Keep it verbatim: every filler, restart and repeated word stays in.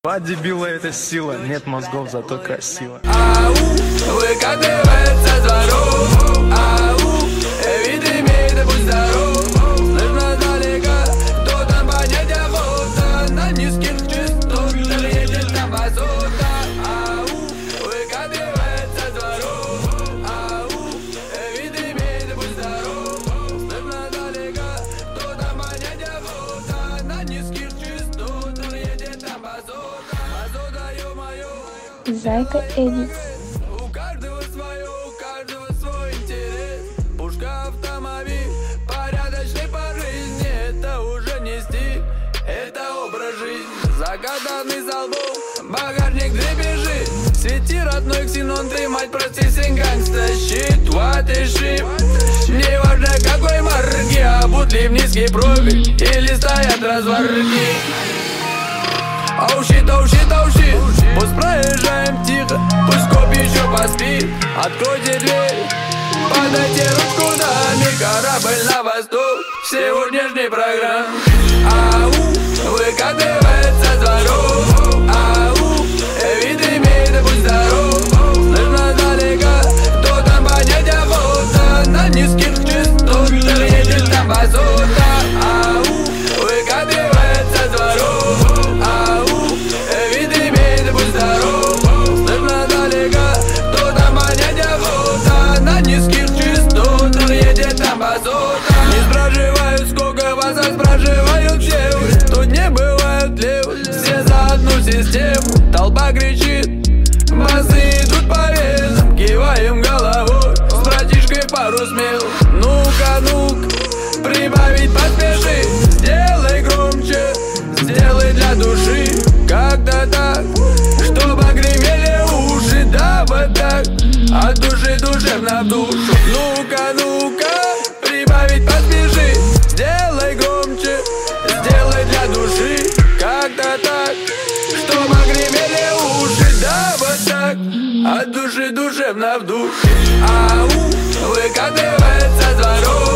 Два дебила — это сила, нет мозгов, зато красиво. Ау, выкатывается с дворов. Ау, вид имеет, да будь здоров. Слышно далеко, кто там понять охота. На низких частотах едет там басота. Ау, выкатывается с дворов. Ау, вид имеет, да будь здоров. Слышно далеко, кто там понять охота. На низких частотах едет там басота. Зайка Эдит. У каждого свое, у каждого свой интерес. Пушка, автомобиль, порядочный по жизни. Это уже не стиль, это образ жизни. Загаданный залбом, багажник дребезжит. Свети, родной ксенон, ты, мать, прости, сын гангста. Щит, what is shit. Не важно какой марки, а будут ли в низкий профиль или стоят разворки. Оу щит, оу щит, оу щит. Пусть проезжаем тихо, пусть коп еще поспит. Откройте дверь, подайте ручку даме. Корабль на восток сегодняшней программы. Ау, выкатывается с дворов. Ау, вид имеет, да будь здоров. Слышно далеко, кто там понять охота. На низких частотах едет там басота. Ау, выкатывается с дворов. Не проживают, сколько вас проживают все. Тут не бывают лев, все за одну систему. Толпа кричит, басы идут по венам. Киваем головой, с братишкой пару смел. Ну-ка, ну-ка, прибавить поспеши. Сделай громче, сделай для души. Как-то так, чтобы гремели уши. Да вот так, от души душевно в душу. Ну-ка, ну-ка, прибавить поспеши. Сделай громче, сделай для души. Как-то так, чтобы гремели уши. Да вот так, от души душевно в душе. Ау, выкатывается с дворов.